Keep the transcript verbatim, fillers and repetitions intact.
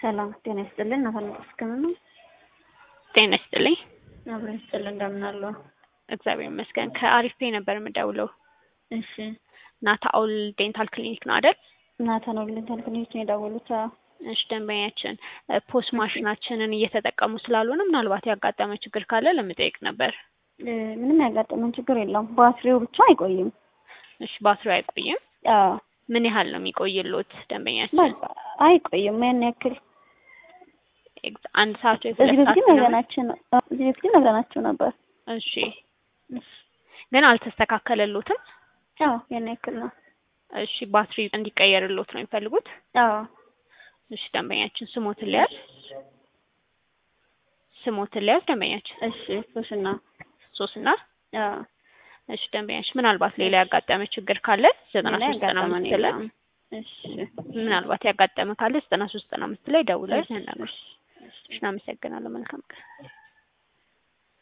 ሰላም ጤና ይስጥልን አፈንደስከም ነው ጤና ይስጥልኝ አብረን ይስጥልን እንደምን አለው እግዚአብሔር ይመስገን ከአሪፍ ፔ ነበር የምደውለው እሺ ናታኦል ዴንታል ክሊኒክ ነው አይደል ናታኦል ዴንታል ክሊኒክ ነው የደወሉት እሺ ደንበኛችን ፖስት ማሽናችንን እየተጠቀሙ ስላልሆነ ምናልባት ያጋጠመ ችግር ካለ ለምጠይቅ ነበር ምንም ያጋጠመን ችግር የለም ባትሪው ብቻ አይቆይም እሺ ባትሪው አይቆይም አዎ ምን ያህል ነው የሚቆይልዎት ደንበኛችን አይቆይም ያን ያክል አንድ ሰዓት ወይ ሁለት ሰዓት ነው ነገናችን እዚህ ግን ነገናቸው ነበር እሺ ግን አልተስተካከለልዎትም አዎ ያን ያክል ነው እሺ ባትሪ እንዲቀየርልዎት ነው የሚፈልጉት አዎ እሺ ደንበኛችን ስሞትን ሊያዝ ስሞትን ሊያዝ ደንበኛችን እሺ ሶስና ሶስና አዎ እሺ ደንበኛችን ምናልባት ሌላ ያጋጠመ ችግር ካለ ዘጠና ሶስት ዘጠና አምስት ላይ እሺ ምናልባት ያጋጠመ ካለ ዘጠና ሶስት ዘጠና አምስት ላይ ደውለው ያናግሩን እሺ እናመሰግናለን መልካም ቀን